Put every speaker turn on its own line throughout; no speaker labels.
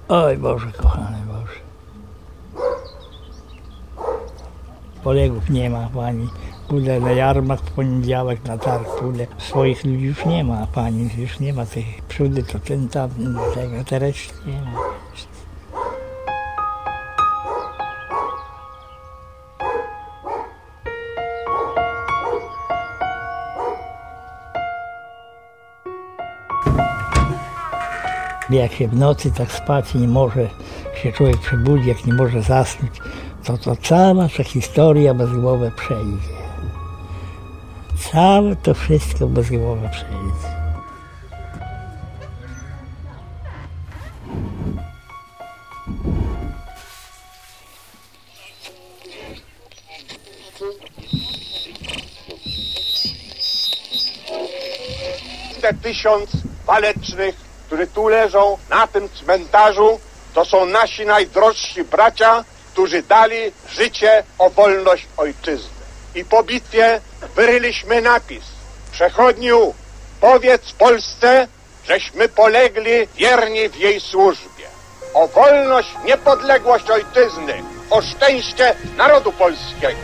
Oj Boże, kochany Boże. Kolegów nie ma, pani. Pójdę na jarmark w poniedziałek, na targ pójdę. Swoich ludzi już nie ma, pani, już nie ma tych przódy, to ten tam, tego, te reszty nie ma. Jak się w nocy tak spać nie może, się człowiek przebudzi, jak nie może zasnąć, to cała ta historia bez głowy przejdzie. Całe to wszystko bez głowy przejdzie.
Te 1000 walecznych, którzy tu leżą na tym cmentarzu, to są nasi najdrożsi bracia, którzy dali życie o wolność ojczyzny. I po bitwie wyryliśmy napis: przechodniu, powiedz Polsce, żeśmy polegli wierni w jej służbie. O wolność, niepodległość ojczyzny, o szczęście narodu polskiego.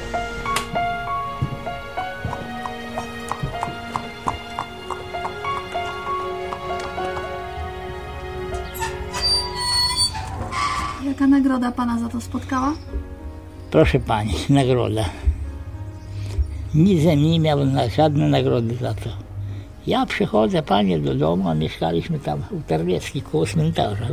Jaka nagroda pana za to spotkała?
Proszę pani, nagroda. Nic nie miał na żadne nagrody za to. Ja przychodzę, panie, do domu, a mieszkaliśmy tam u Terleckiej, koło cmentarza.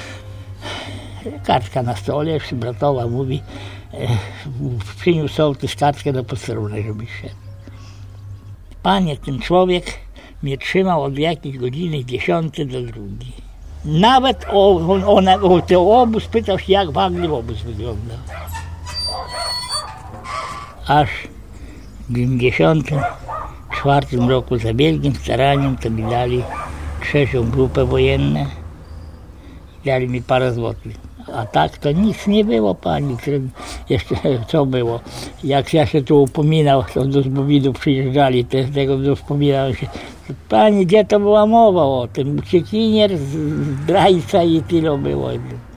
Kartka na stole, bratowa mówi, przyniósł sołtys kartkę do posterunek, żeby szedł. Panie, ten człowiek mnie trzymał od jakiejś godziny 10 do 2. Nawet o ten obóz pytał się, jak w Anglii obóz wyglądał. Aż w 1954 roku za wielkim staraniem to mi dali 3. grupę wojenną i dali mi parę złotych. A tak to nic nie było, pani. Jeszcze co było? Jak ja się tu upominał, to do Zbowidów przyjeżdżali, tego wspominałem się. Pani, gdzie to była mowa o tym? Uciekinier, zdrajca i tyle było.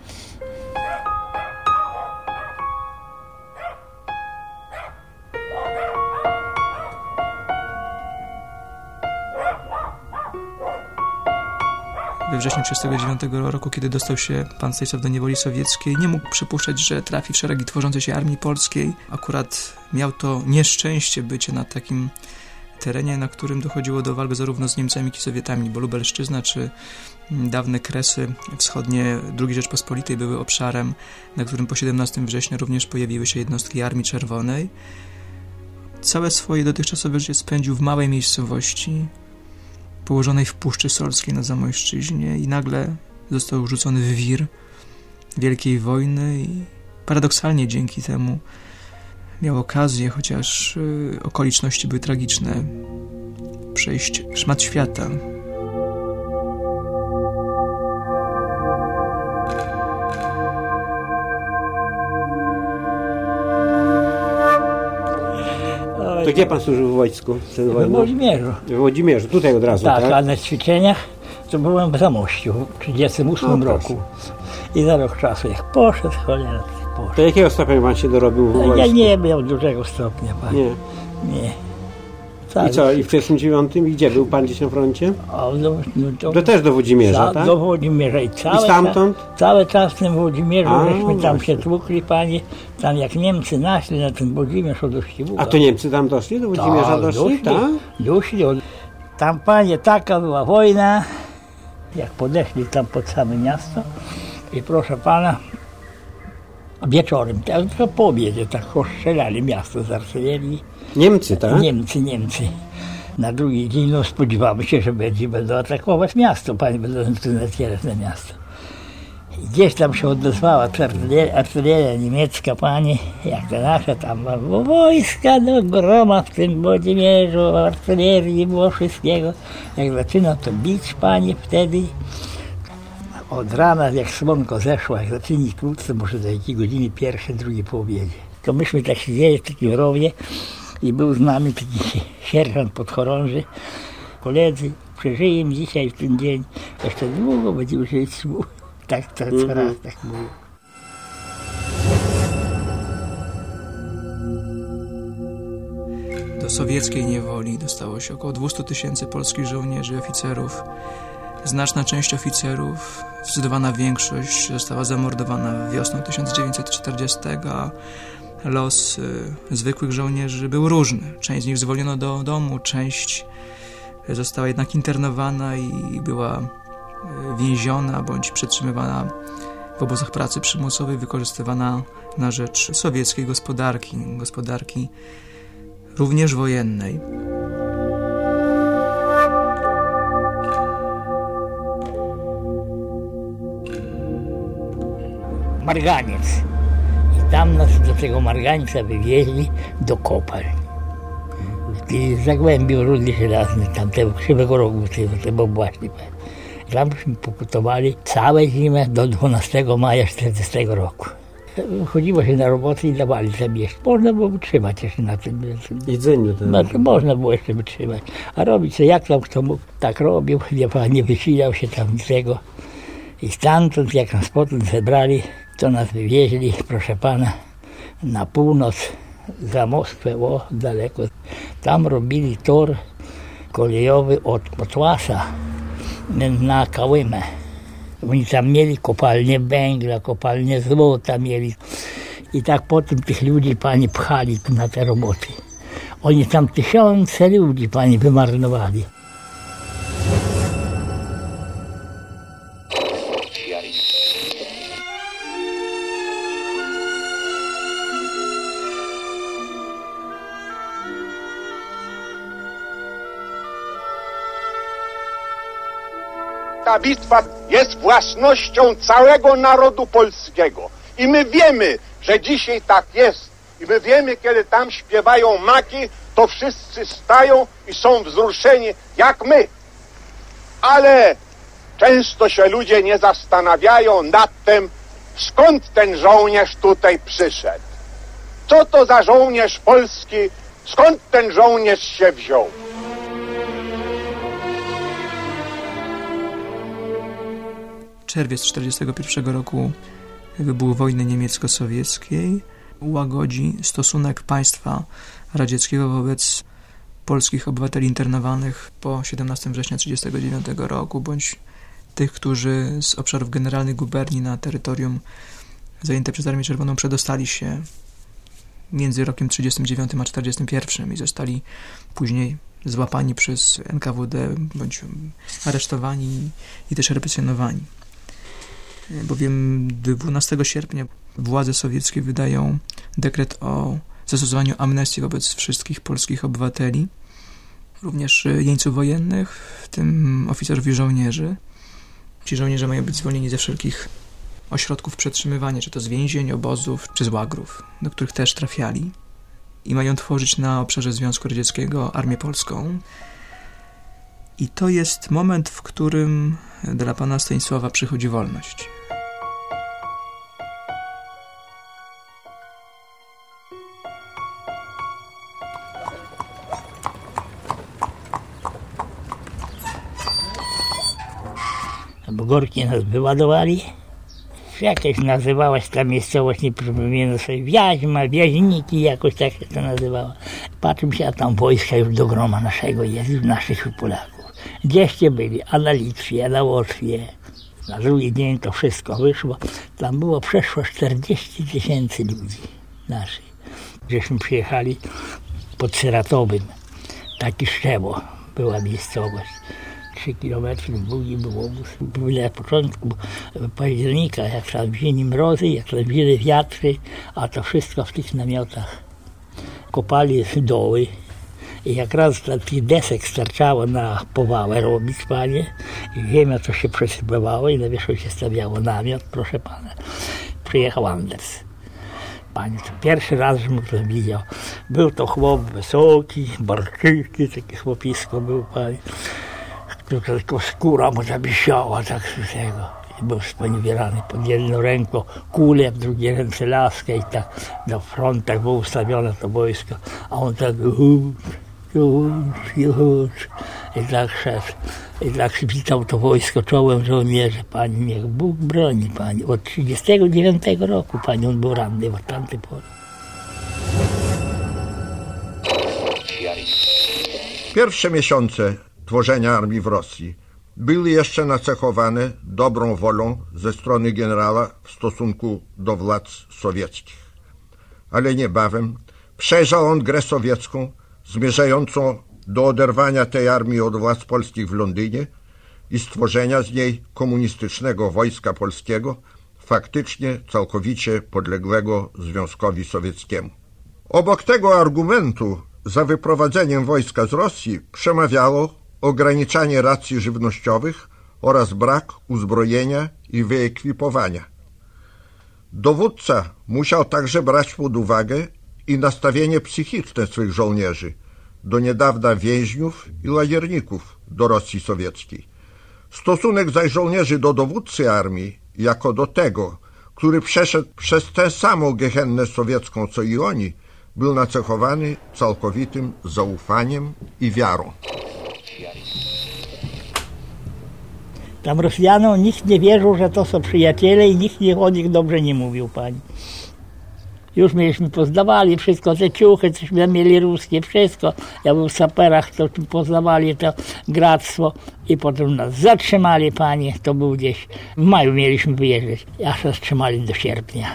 We wrześniu 1939 roku, kiedy dostał się pan Stanisław do niewoli sowieckiej, nie mógł przypuszczać, że trafi w szeregi tworzącej się Armii Polskiej. Akurat miał to nieszczęście bycie na takim terenie, na którym dochodziło do walk zarówno z Niemcami, jak i Sowietami, bo Lubelszczyzna czy dawne Kresy wschodnie II Rzeczpospolitej były obszarem, na którym po 17 września również pojawiły się jednostki Armii Czerwonej. Całe swoje dotychczasowe życie spędził w małej miejscowości położonej w Puszczy Solskiej na Zamojszczyźnie i nagle został rzucony w wir Wielkiej Wojny i paradoksalnie dzięki temu miał okazję, chociaż okoliczności były tragiczne, przejść szmat świata.
To gdzie pan służył w wojsku?
W Włodzimierzu.
W Włodzimierzu, tutaj od razu, tak?
Tak, a na ćwiczeniach to byłem w Zamościu w 1938 roku. I za rok czasu jak poszedł, cholera, poszedł.
To jakiego stopnia pan się dorobił w wojsku?
Ja nie miał dużego stopnia, panie.
Nie.
Nie. Tak.
I co, i w 1939 gdzie był pan gdzieś na froncie?
To
też do Włodzimierza, tak?
Do Włodzimierza i
stamtąd?
Cały czas w tym Włodzimierzu, żeśmy tam się tłukli, panie. Tam jak Niemcy naszli na ten Włodzimierz od Uścibuła.
A to Niemcy tam doszli? Do Włodzimierza doszli, tak?
Doszli. Tam, panie, taka była wojna, jak podeszli tam pod same miasto i proszę pana, wieczorem, tylko po obiedzie, tak ostrzelali miasto z artylerii.
Niemcy, tak?
Niemcy. Na drugi dzień spodziewamy się, że będą atakować miasto, panie, będą nacierać na miasto. I gdzieś tam się odezwała artyleria niemiecka, panie, jak ta nasza tam było wojska do groma w tym Włodzimierzu, artylerii było wszystkiego. Jak zaczynał to bić, panie, wtedy od rana, jak słonko zeszło, jak zaczęli krótce, może do jakiej godziny, pierwsze, drugie po obiedzie. To myśmy tak siedzieli w takim rowie i był z nami taki sierżant podchorąży. Koledzy, przeżyjemy dzisiaj w ten dzień, jeszcze długo będziemy żyć. Tak, co raz tak było.
Do sowieckiej niewoli dostało się około 200 000 polskich żołnierzy i oficerów. Znaczna część oficerów, zdecydowana większość została zamordowana wiosną 1940, a los zwykłych żołnierzy był różny. Część z nich zwolniono do domu, część została jednak internowana i była więziona bądź przetrzymywana w obozach pracy przymusowej, wykorzystywana na rzecz sowieckiej gospodarki również wojennej.
Marganiec. I tam nas do tego Margańca wywieźli do kopalń. I w Zagłębiu Rudy Żelazny, tamtego Krzywego Rogu, to był właśnie. Tamśmy pokutowali całe zimę do 12 maja 40 roku. Chodziło się na roboty i dawali sobie jeść. Można było wytrzymać jeszcze na tym.
Jedzeniu to...
No, to można było jeszcze wytrzymać. A robić co jak tam kto mógł, tak robił. Nie wysilał się tam niczego. I stamtąd, jak nas potem zebrali, to nas wywieźli, proszę pana, na północ, za Moskwę, daleko. Tam robili tor kolejowy od Kotłasa na Kałymę. Oni tam mieli kopalnię węgla, kopalnię złota mieli. I tak potem tych ludzi pani pchali na te roboty. Oni tam 1000 ludzi pani wymarnowali.
Ta bitwa jest własnością całego narodu polskiego. I my wiemy, że dzisiaj tak jest. I my wiemy, kiedy tam śpiewają maki, to wszyscy stają i są wzruszeni jak my. Ale często się ludzie nie zastanawiają nad tym, skąd ten żołnierz tutaj przyszedł. Co to za żołnierz polski, skąd ten żołnierz się wziął.
Czerwiec 1941 roku, wybuch wojny niemiecko-sowieckiej, łagodzi stosunek państwa radzieckiego wobec polskich obywateli internowanych po 17 września 1939 roku, bądź tych, którzy z obszarów generalnych guberni na terytorium zajęte przez Armię Czerwoną przedostali się między rokiem 1939 a 1941 i zostali później złapani przez NKWD, bądź aresztowani i też represjonowani. Bowiem 12 sierpnia władze sowieckie wydają dekret o zastosowaniu amnestii wobec wszystkich polskich obywateli, również jeńców wojennych, w tym oficerów i żołnierzy. Ci żołnierze mają być zwolnieni ze wszelkich ośrodków przetrzymywania, czy to z więzień, obozów, czy z łagrów, do których też trafiali, i mają tworzyć na obszarze Związku Radzieckiego Armię Polską. I to jest moment, w którym dla pana Stanisława przychodzi wolność.
Bo Gorki nas wyładowali. Jakaś nazywała się ta miejscowość, nie przypominam sobie, Wiaźma, Wjaźniki, jakoś tak się to nazywała. Patrzę się, a tam wojska już do groma naszego jest, już naszych Polaków. Gdzieście byli? A na Litwie, a na Łotwie. Na drugi dzień to wszystko wyszło. Tam było przeszło 40 000 ludzi naszych. Żeśmy przyjechali pod Syratowym. Taki Szczewo była miejscowość. 3 kilometry, długi był obóz. Byli na początku października, jak tam wzięli mrozy, jak tam wzięli wiatry, a to wszystko w tych namiotach. Kopali doły i jak raz tych desek starczało na powałę robić, panie, i ziemia to się przesypywało i na wierzchu się stawiało namiot, proszę pana. Przyjechał Anders. Panie, to pierwszy raz, żebym to widział. Był to chłop wysoki, barczyki, takie chłopisko był, panie. Tylko skóra mu zabiesiała, tak z tego. I był sponiewierany pod jedną ręką kulę, w drugiej ręce laskę i tak na frontach było ustawione to wojsko. A on tak już. I tak szedł. I tak witał to wojsko czołem żołnierze. Pani, niech Bóg broni pani. Od 1939 roku pani on był ranny w tamtej porze.
Pierwsze miesiące tworzenia armii w Rosji były jeszcze nacechowane dobrą wolą ze strony generała w stosunku do władz sowieckich. Ale niebawem przejrzał on grę sowiecką zmierzającą do oderwania tej armii od władz polskich w Londynie i stworzenia z niej komunistycznego wojska polskiego, faktycznie całkowicie podległego Związkowi Sowieckiemu. Obok tego argumentu za wyprowadzeniem wojska z Rosji przemawiało ograniczanie racji żywnościowych oraz brak uzbrojenia i wyekwipowania. Dowódca musiał także brać pod uwagę i nastawienie psychiczne swych żołnierzy, do niedawna więźniów i lagierników do Rosji Sowieckiej. Stosunek zaś żołnierzy do dowódcy armii, jako do tego, który przeszedł przez tę samą gehennę sowiecką, co i oni, był nacechowany całkowitym zaufaniem i wiarą.
Tam Rosjanom nikt nie wierzył, że to są przyjaciele i nikt o nich dobrze nie mówił, pani. Już myśmy poznawali wszystko, te ciuchy, cośmy mieli ruskie, wszystko. Ja był w saperach, to poznawali to gractwo i potem nas zatrzymali, panie, to był gdzieś, w maju mieliśmy wyjeżdżać, aż nas trzymali do sierpnia.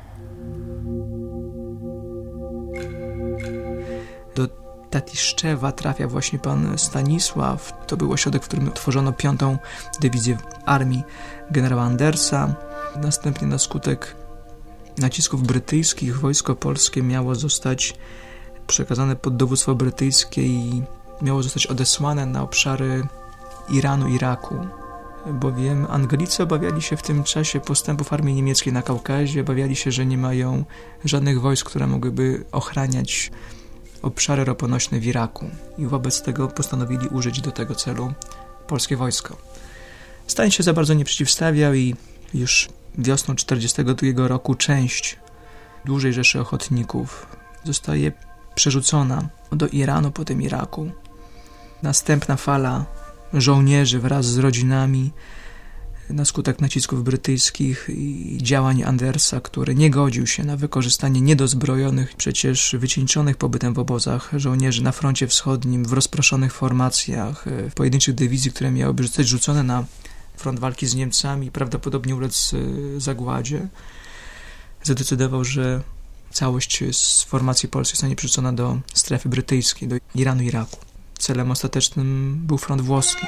Do Tatiszczewa trafia właśnie pan Stanisław. To był ośrodek, w którym tworzono 5. dywizję armii generała Andersa. Następnie na skutek nacisków brytyjskich wojsko polskie miało zostać przekazane pod dowództwo brytyjskie i miało zostać odesłane na obszary Iranu, Iraku, bowiem Anglicy obawiali się w tym czasie postępów armii niemieckiej na Kaukazie, obawiali się, że nie mają żadnych wojsk, które mogłyby ochraniać obszary roponośne w Iraku i wobec tego postanowili użyć do tego celu polskie wojsko. Stalin się za bardzo nie przeciwstawiał i już wiosną 1942 roku część dużej rzeszy ochotników zostaje przerzucona do Iranu, potem Iraku. Następna fala żołnierzy wraz z rodzinami na skutek nacisków brytyjskich i działań Andersa, który nie godził się na wykorzystanie niedozbrojonych, przecież wycieńczonych pobytem w obozach żołnierzy na froncie wschodnim, w rozproszonych formacjach, w pojedynczych dywizji, które miałyby zostać rzucone na front walki z Niemcami i prawdopodobnie ulec zagładzie, zadecydował, że całość z formacji polskiej zostanie przerzucona do strefy brytyjskiej, do Iranu, Iraku. Celem ostatecznym był front włoski.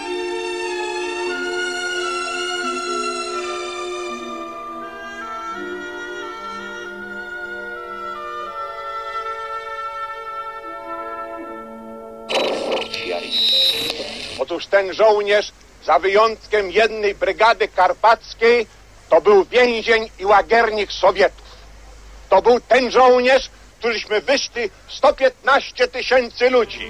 Otóż ten żołnierz, za wyjątkiem jednej brygady karpackiej, to był więzień i łagiernik Sowietów. To był ten żołnierz, któryśmy wyszli 115 000 ludzi.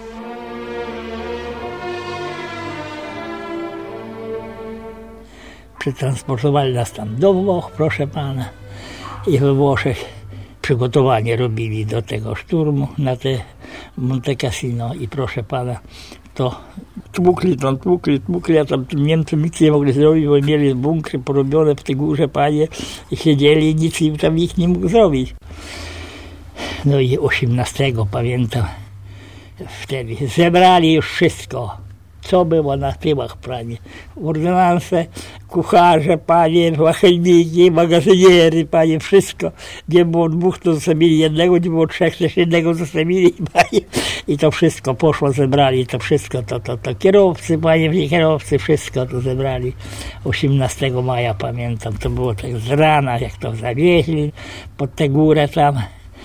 Przetransportowali nas tam do Włoch, proszę pana, i we Włoszech przygotowanie robili do tego szturmu na te Monte Cassino i proszę pana, to tłukli, a tam Niemcy nic nie mogli zrobić, bo mieli bunkry porobione w tej górze, panie, i siedzieli i nic im tam nikt nie mógł zrobić. No i 18, pamiętam, wtedy zebrali już wszystko, co było na tyłach, panie. Ordynanse, kucharze, panie, wachelniki, magazyniery, panie, wszystko. Nie było 2, to zostawili jednego, nie było 3, też jednego zostawili, panie. I to wszystko poszło, zebrali to wszystko, to kierowcy, panie, nie kierowcy, wszystko to zebrali. 18 maja, pamiętam, to było tak z rana, jak to zawieźli pod tę górę tam.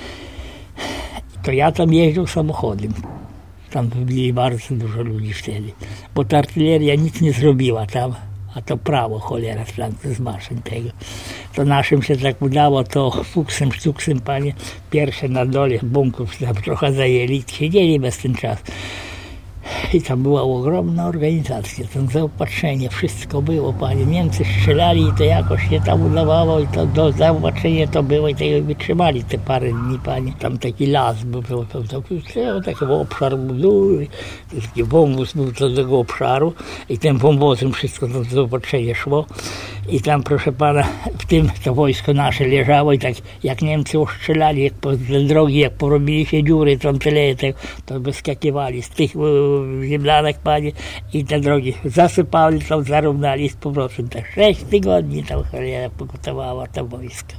To ja tam jeździł samochodem. Tam byli bardzo dużo ludzi wtedy, bo ta artyleria nic nie zrobiła tam, a to prawo, cholera, z maszyn tego. To naszym się tak udało, to fuksem, sztuksem, panie, pierwsze na dole bunkrów tam trochę zajęli, siedzieli bez ten czas. I tam była ogromna organizacja, tam zaopatrzenie, wszystko było, panie. Niemcy strzelali i to jakoś się tam udawało i to do zaopatrzenia to było i tego wytrzymali te parę dni, panie. Tam taki las był, taki obszar był duży, taki wąwóz był do tego obszaru i tym wąwozem wszystko to zaopatrzenie szło. I tam, proszę pana, w tym to wojsko nasze leżało i tak jak Niemcy ostrzelali, jak po te drogi, jak porobili się dziury, tam tyle, to wyskakiwali z tych ziemlanek, panie, i te drogi zasypali, tam zarównali z powrotem. Te 6 tygodni tam cholera pogotowała to wojsko.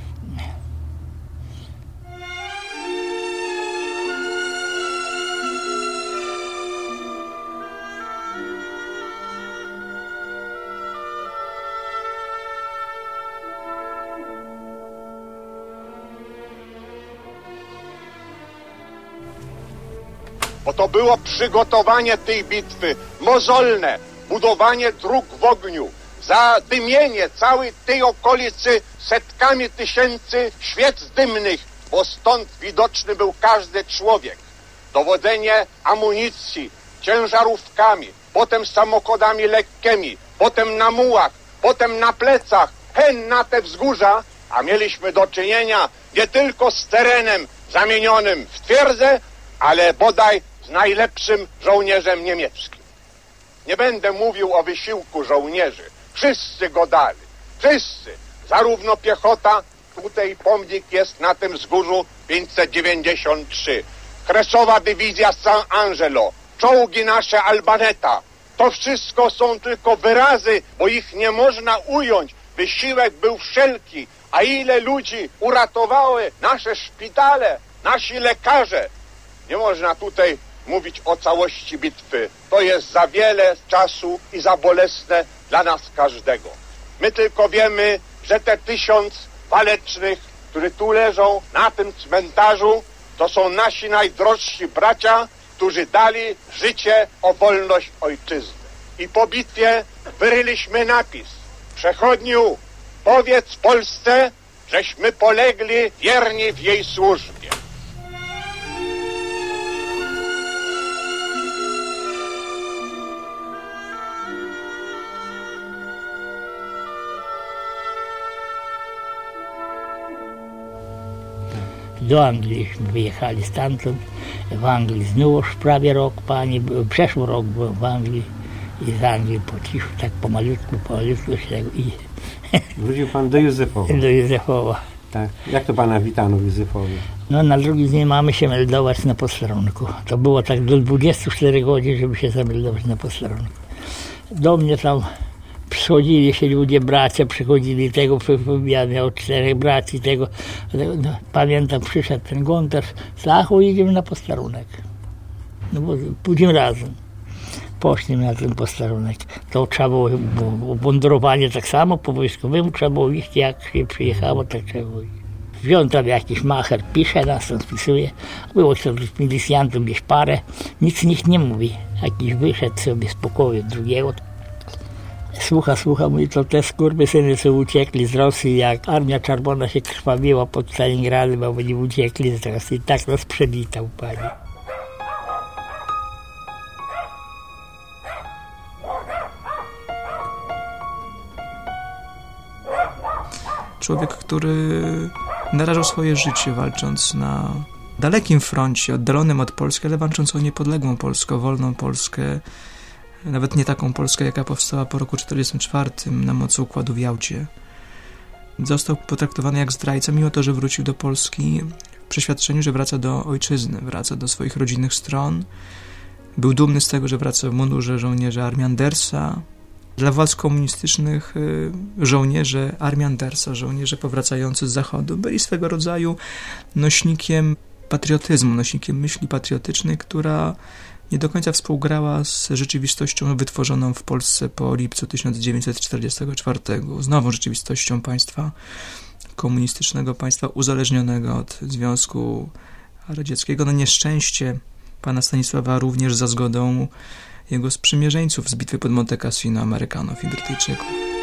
Bo to było przygotowanie tej bitwy, mozolne, budowanie dróg w ogniu, zadymienie całej tej okolicy setkami tysięcy świec dymnych, bo stąd widoczny był każdy człowiek. Dowodzenie amunicji, ciężarówkami, potem samochodami lekkimi, potem na mułach, potem na plecach, hen na te wzgórza, a mieliśmy do czynienia nie tylko z terenem zamienionym w twierdzę, ale bodaj z najlepszym żołnierzem niemieckim. Nie będę mówił o wysiłku żołnierzy. Wszyscy go dali. Wszyscy. Zarówno piechota, tutaj pomnik jest na tym wzgórzu 593. Kresowa dywizja San Angelo. Czołgi nasze Albaneta. To wszystko są tylko wyrazy, bo ich nie można ująć. Wysiłek był wszelki. A ile ludzi uratowały nasze szpitale, nasi lekarze. Nie można tutaj mówić o całości bitwy. To jest za wiele czasu i za bolesne dla nas każdego. My tylko wiemy, że te 1000 walecznych, którzy tu leżą na tym cmentarzu, to są nasi najdrożsi bracia, którzy dali życie o wolność ojczyzny. I po bitwie wyryliśmy napis: Przechodniu, powiedz Polsce, żeśmy polegli wierni w jej służbie.
Do Anglii wyjechali stamtąd. W Anglii znów prawie rok, panie, przeszły rok byłem w Anglii i z Anglii po cichu, tak pomalutku się tego i...
Wrócił pan do Józefowa.
Do Józefowa.
Tak. Jak to pana witano w Józefowie?
No na drugi dzień mamy się meldować na posterunku. To było tak do 24 godzin, żeby się zameldować na posterunku. Do mnie tam przychodzili się ludzie, bracia przychodzili tego, ja miał 4 braci tego. No, pamiętam, przyszedł ten Gontar, Stachu, idziemy na posterunek. No bo pójdziemy razem. Poszli na ten posterunek. To trzeba było wądrowanie tak samo, po wojskowemu trzeba było iść, jak się przyjechało, tak trzeba było iść. Wziął tam jakiś macher, pisze, nas tam spisuje. Było z milicjantów gdzieś parę, nic nikt nie mówi. Jakiś wyszedł sobie z pokoju drugiego. Słucha, mówi, to te skurwysyny, co uciekli z Rosji, jak Armia Czerwona się krwawiła pod Stalingradem, a oni uciekli z Rosji. I tak nas przewitał, panie.
Człowiek, który narażał swoje życie, walcząc na dalekim froncie, oddalonym od Polski, ale walcząc o niepodległą Polskę, o wolną Polskę, nawet nie taką Polskę, jaka powstała po roku 1944 na mocy układu w Jałcie. Został potraktowany jak zdrajca, mimo to, że wrócił do Polski w przeświadczeniu, że wraca do ojczyzny, wraca do swoich rodzinnych stron. Był dumny z tego, że wraca w mundurze żołnierza Armii Andersa. Dla władz komunistycznych żołnierze Armii Andersa, żołnierze powracający z Zachodu, byli swego rodzaju nośnikiem patriotyzmu, nośnikiem myśli patriotycznej, która nie do końca współgrała z rzeczywistością wytworzoną w Polsce po lipcu 1944. Znowu rzeczywistością państwa komunistycznego, państwa uzależnionego od Związku Radzieckiego. Na nieszczęście pana Stanisława również za zgodą jego sprzymierzeńców z bitwy pod Monte Cassino, Amerykanów i Brytyjczyków.